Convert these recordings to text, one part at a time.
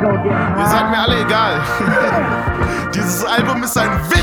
Ihr seid mir alle egal. Dieses Album ist ein Witz.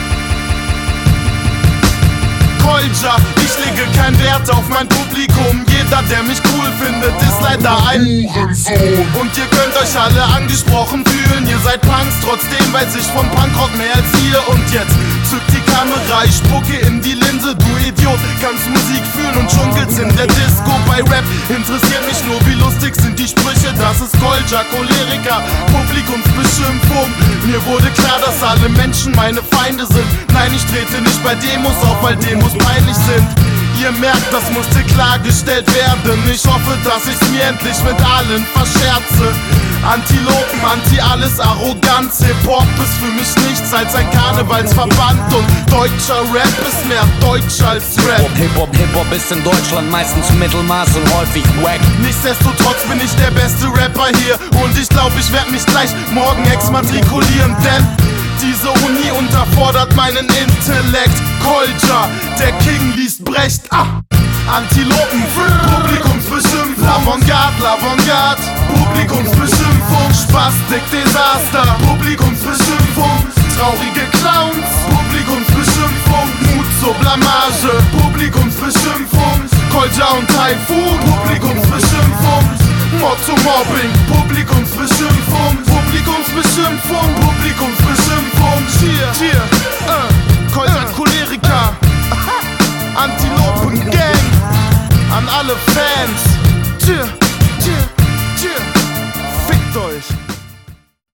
Kolja, ich lege keinen Wert auf mein Publikum. Jeder, der mich cool findet, ist leider ein Hurensohn. Und ihr könnt euch alle angesprochen fühlen. Ihr seid Punks, trotzdem weiß ich von Punkrock mehr als ihr. Und jetzt zückt die Kamera, ich spucke in die Linse. Du Idiot, kannst Musik fühlen und schunkelst in der Disco. Bei Rap interessiert mich nur, wie lustig sind die Sprüche. Das ist Kolja, Choleriker, Publikumsbeschimpfung. Mir wurde klar, dass alle Menschen meine Feinde sind. Nein, ich trete nicht bei Demos auf, weil Demos peinlich sind. Ihr merkt, das musste klargestellt werden. Ich hoffe, dass ich's mir endlich mit allen verscherze. Antilopen, anti-alles, Arroganz. Hip-Hop ist für mich nichts als ein Karnevalsverband. Und deutscher Rap ist mehr deutsch als Rap. Hip-Hop ist in Deutschland meistens Mittelmaß und häufig wack. Nichtsdestotrotz bin ich der beste Rapper hier. Und ich glaub, ich werd mich gleich morgen exmatrikulieren, denn diese Uni unterfordert meinen Intellekt. Kolja, der King liest Brecht. Antilopen, Publikumsbeschimpfung. L'Avantgarde, Publikumsbeschimpfung. Spastik, Desaster, Publikumsbeschimpfung. Traurige Clowns, Publikumsbeschimpfung. Mut zur Blamage, Publikumsbeschimpfung. Kolja und Taifun, Publikumsbeschimpfung. Motto Mobbing, Publikumsbeschimpfung. Publikumsbeschimpfung, Publikumsbeschimpfung.